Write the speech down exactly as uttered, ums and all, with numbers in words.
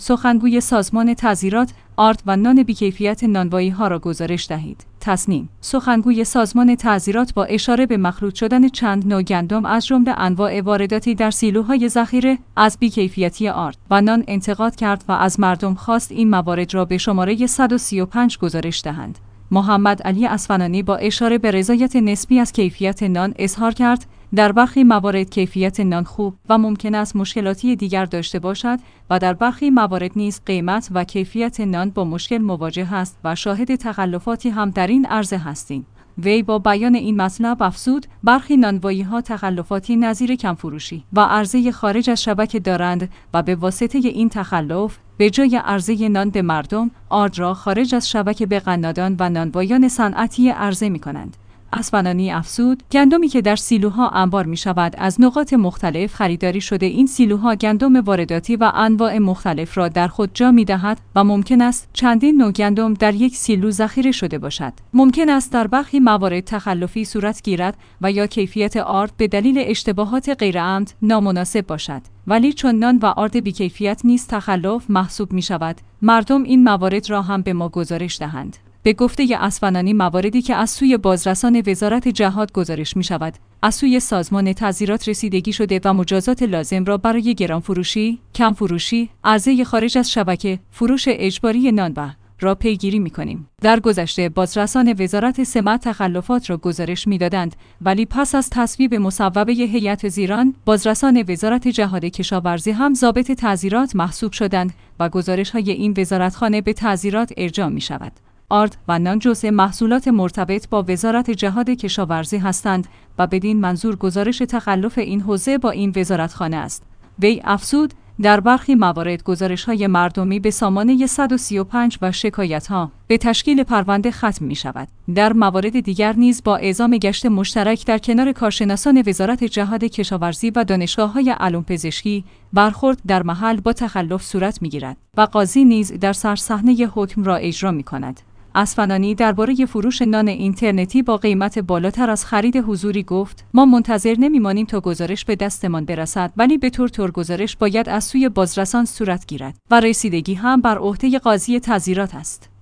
سخنگوی سازمان تعزیرات، آرد و نان بیکیفیت نانوایی‌ها را گزارش دهید. تصنیم: سخنگوی سازمان تعزیرات با اشاره به مخلوط شدن چند نوع گندم از جمله انواع وارداتی در سیلوهای ذخیره از بیکیفیتی آرد و نان انتقاد کرد و از مردم خواست این موارد را به شماره صد و سی و پنج گزارش دهند. محمد علی اصفهانی با اشاره به رضایت نسبی از کیفیت نان اظهار کرد در برخی موارد کیفیت نان خوب و ممکن است مشکلاتی دیگر داشته باشد و در برخی موارد نیز قیمت و کیفیت نان با مشکل مواجه است و شاهد تخلفاتی هم در این عرصه هستیم. وی با بیان این مطلب افزود برخی نانوایی‌ها تخلفاتی نظیر کمفروشی و عرضه خارج از شبکه دارند و به واسطه این تخلف به جای عرضه نان به مردم، آرد را خارج از شبکه به قنادان و نانوایان صنعتی عرضه می‌کنند. اصفهانی افزود گندمی که در سیلوها انبار می شود از نقاط مختلف خریداری شده. این سیلوها گندم وارداتی و انواع مختلف را در خود جا می دهد و ممکن است چندین نوع گندم در یک سیلو ذخیره شده باشد. ممکن است در برخی موارد تخلفی صورت گیرد و یا کیفیت آرد به دلیل اشتباهات غیرعمد نامناسب باشد. ولی چون نان و آرد بیکیفیت نیز تخلف محسوب می شود، مردم این موارد را هم به ما گزارش دهند. به گفته اصفهانی مواردی که از سوی بازرسان وزارت جهاد گزارش می شود، از سوی سازمان تعزیرات رسیدگی شده و مجازات لازم را برای گران فروشی، کم فروشی، عرضه خارج از شبکه، فروش اجباری نان و را پیگیری می کنیم. در گذشته بازرسان وزارت سمت تخلفات را گزارش می دادند، ولی پس از تصویب مصوبه هیئت وزیران، بازرسان وزارت جهاد کشاورزی هم ضابط تعزیرات محسوب شدند و گزارش های این وزارتخانه به تعزیرات ارجاع می شود. آرد و نان جزء محصولات مرتبط با وزارت جهاد کشاورزی هستند و بدین منظور گزارش تخلف این حوزه با این وزارتخانه است. وی افزود در برخی موارد گزارش‌های مردمی به سامانه صد و سی و پنج و شکایت‌ها به تشکیل پرونده ختم می‌شود. در موارد دیگر نیز با اعزام گشت مشترک در کنار کارشناسان وزارت جهاد کشاورزی و دانشگاه‌های علوم پزشکی برخورد در محل با تخلف صورت می‌گیرد و قاضی نیز در سرصحنه حکم را اجرا می‌کند. اصفهانی درباره فروش نان اینترنتی با قیمت بالاتر از خرید حضوری گفت: ما منتظر نمیمانیم تا گزارش به دستمان برسد، ولی به طور طور گزارش باید از سوی بازرسان صورت گیرد و رسیدگی هم بر عهده قاضی تعزیرات است.